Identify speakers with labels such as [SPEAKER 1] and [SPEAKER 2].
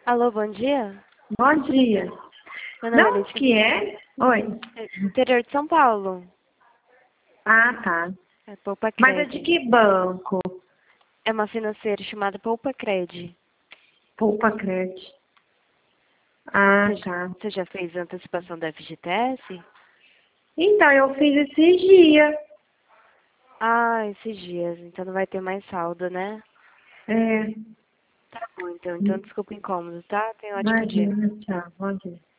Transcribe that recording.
[SPEAKER 1] Alô, bom dia.
[SPEAKER 2] Bom dia.
[SPEAKER 1] Meu nome é
[SPEAKER 2] Não,
[SPEAKER 1] Letícia.
[SPEAKER 2] que é? Oi.
[SPEAKER 1] Interior de São Paulo.
[SPEAKER 2] Ah, tá.
[SPEAKER 1] É Poupa
[SPEAKER 2] Mas é de
[SPEAKER 1] Cred.
[SPEAKER 2] que banco?
[SPEAKER 1] É uma financeira chamada Poupa Cred.
[SPEAKER 2] Poupa Crédito. Ah,
[SPEAKER 1] Você,
[SPEAKER 2] tá.
[SPEAKER 1] você já fez antecipação da FGTS?
[SPEAKER 2] Então, eu fiz esses dias.
[SPEAKER 1] Ah, esses dias. Então não vai ter mais saldo, né?
[SPEAKER 2] É.
[SPEAKER 1] Tá bom, então. Então desculpa o incômodo, tá? Tenha um ótimo dia.
[SPEAKER 2] Imagina, tchau. Bom dia.